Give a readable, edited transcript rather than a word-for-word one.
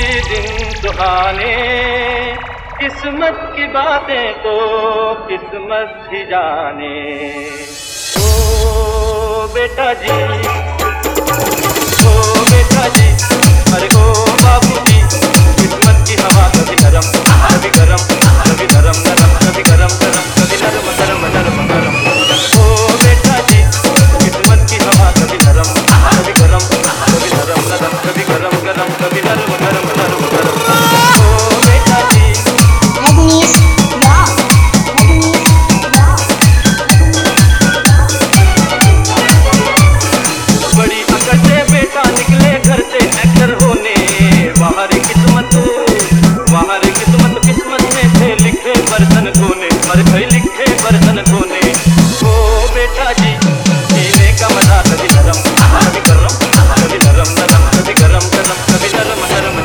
दिन सुहाने, किस्मत की बातें तो किस्मत ही जाने। ओ बेटा जी, ओ बेटा जी, अरे ओ बाबू जी, किस्मत की हवा कभी नरम कभी गरम, कभी नरम नरम कभी गरम गरम, कभी नरम नरम नरम गरम। ओ बेटा जी, किस्मत की हवा कभी नरम कभी गरम, कभी नरम नरम कभी गरम गरम, कभी नरम नरम नरम गरम। ओ बेटा जी। बड़ी अकड़ से बेटा निकले घर से एक्टर होने, बाहर किस्मत किस्मत में थे लिखे बर्तन धोने, मर गए लिखे बर्तन धोने। ओ बेटा जी, जीने का मजा कभी नरम कभी गरम, कभी नरम नरम कभी गरम गरम, कभी नरम नरम